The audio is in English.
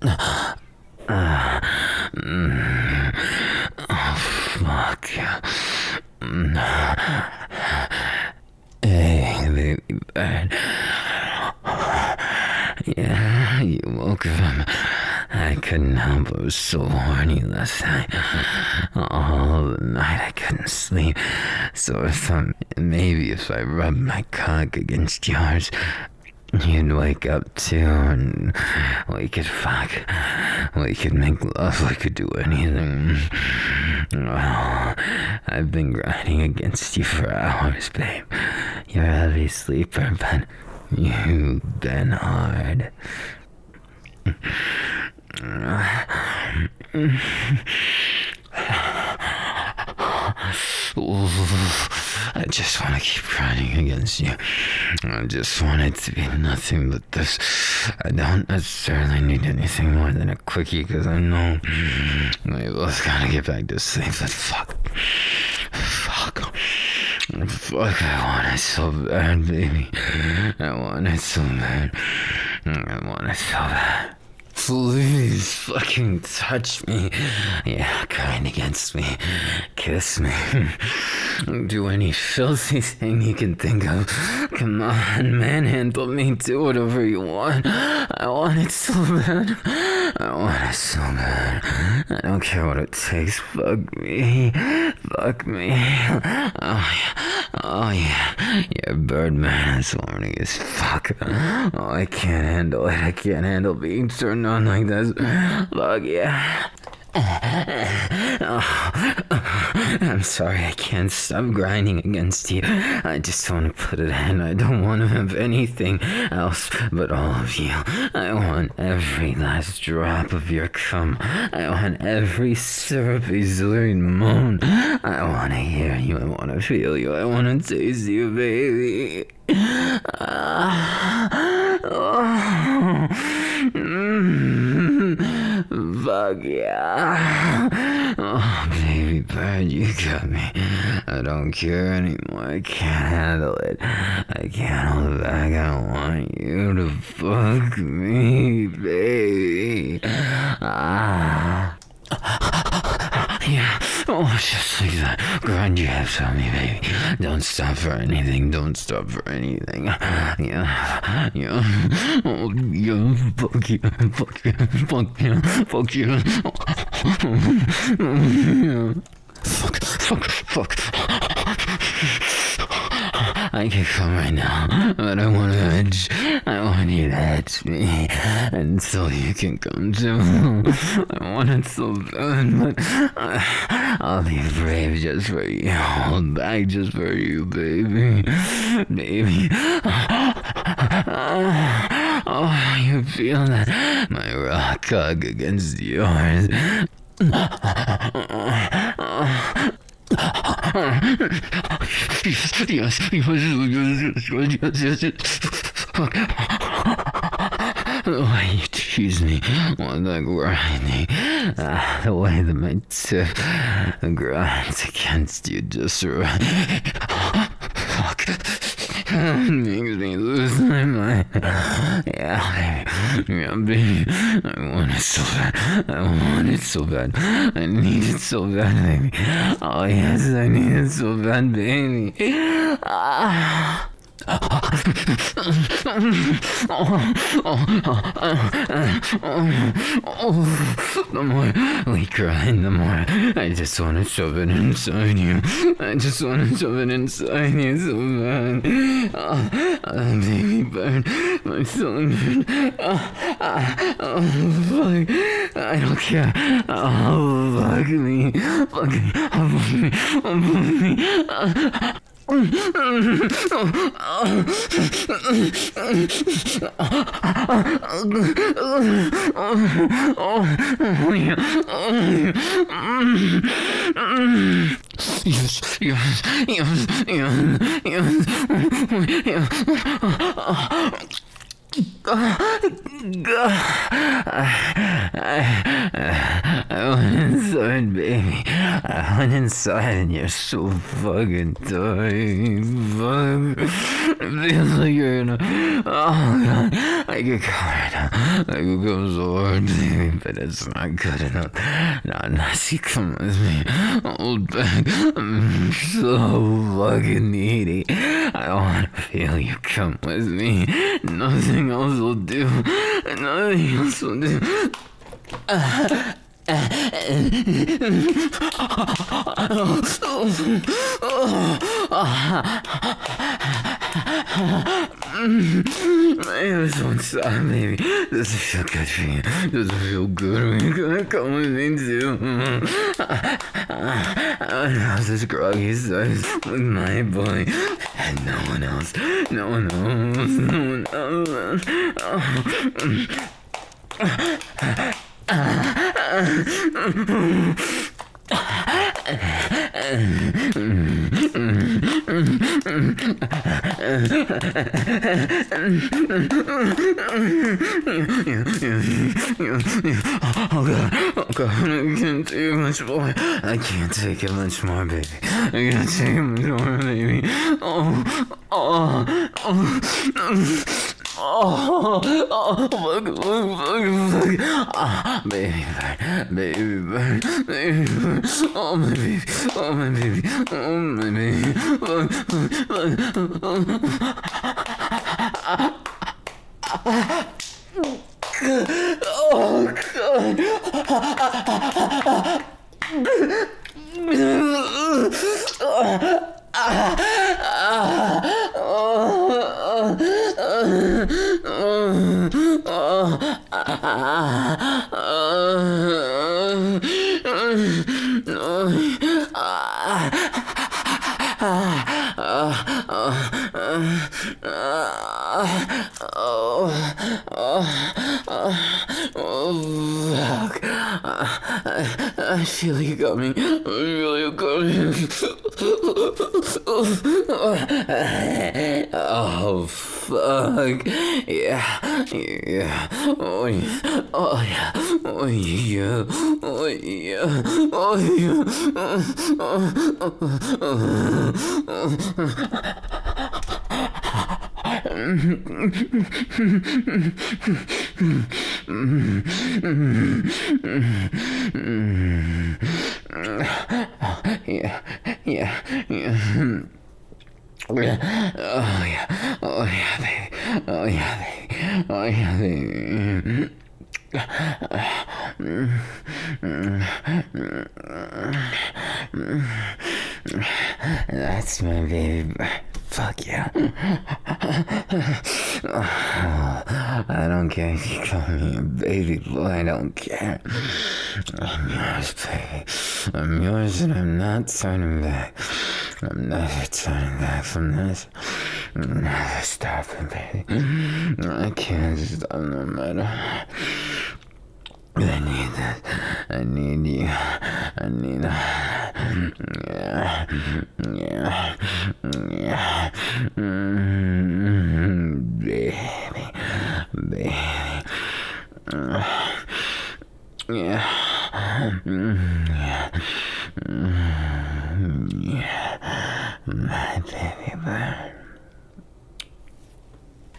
Oh, fuck. Hey, baby bird. Yeah, you woke up. I couldn't help but was so horny last night. All the night I couldn't sleep. So I thought maybe if I rubbed my cock against yours, you'd wake up too, and we could fuck. We could make love. We could do anything. Well, I've been grinding against you for hours, babe. You're a heavy sleeper, but you've been hard. I just want to keep grinding against you. I just want it to be nothing but this. I don't necessarily need anything more than a quickie, because I know we both gotta get back to sleep, but fuck, I want it so bad, baby. I want it so bad. I want it so bad. Please fucking touch me. Yeah, grind against me. Kiss me. Do any filthy thing you can think of. Come on, manhandle me. Do whatever you want. I want it so bad. I want it so bad. I don't care what it takes. Fuck me. Fuck me. Oh yeah. Oh yeah. Your Birdman is horny as fuck. Oh, I can't handle it. I can't handle being turned on like this. Fuck yeah. I'm sorry, I can't stop grinding against you. I just want to put it in. I don't want to have anything else but all of you. I want every last drop of your cum. I want every syrupy zillion moan. I want to hear you. I want to feel you. I want to taste you, baby. Fuck yeah. Oh, baby bird, you got me. I don't care anymore. I can't handle it. I can't hold it back. I want you to fuck me, baby. Yeah, oh, just like that. Grind your hips on me, baby. Don't stop for anything. Don't stop for anything. Yeah, yeah. Oh, yeah. Fuck you. Fuck you. Fuck you. Fuck you. Yeah. Fuck. I can come right now, but I want to edge. I want you to edge me until you can come too. I want it so bad, but I'll be brave just for you. Hold back just for you, baby. Baby. Oh, you feel that? My raw cock against yours. Yes. The way you tease me while that grinding, the way that my tip grinds against you just right. Fuck. It makes me lose my mind. Yeah, baby. I want it so bad. I want it so bad. I need it so bad, baby. Oh, yes, I need it so bad, baby. The more we grind, the more I just want to shove it inside you. I just want to shove it inside you so bad. Baby bird, my son. Fuck. I don't care. Oh, fuck me. Fuck me. Fuck me. I went inside, baby. I went inside and you're so fucking tight. Fuck. It feels like you're in a... Oh, God. I get caught. I could go so hard, baby, but it's not good enough. Not unless you come with me. Hold back. I'm so fucking needy. I want to feel you come with me. Nothing else will do. Nothing else will do. Maybe this won't stop, baby. Does it feel good for you? Does it feel good when you're gonna come with me too? How's this groggy size with my boy? And no one else. No one else. No one else. Oh God, I can't take much more. I can't take it much more, baby. I can't take it much more, baby. Fuck. Baby bird. Oh, my baby. Oh, my baby. Oh, my baby. Oh, God. Fuck. I feel you coming. I feel you coming. Oh, fuck. Yeah. Oh, yeah. Oh, yeah. Oh, yeah. Oh, yeah. Oh, yeah. Yeah. Oh yeah, baby. Oh yeah, baby. That's my baby. Fuck yeah. I don't care if you call me a baby boy, I don't care. I'm yours, baby. I'm yours and I'm not turning back. I'm never turning back from this. I'm never stopping, baby. I can't stop no matter. I need this. I need you. I need that. Yeah. Baby. Yeah. My baby bird.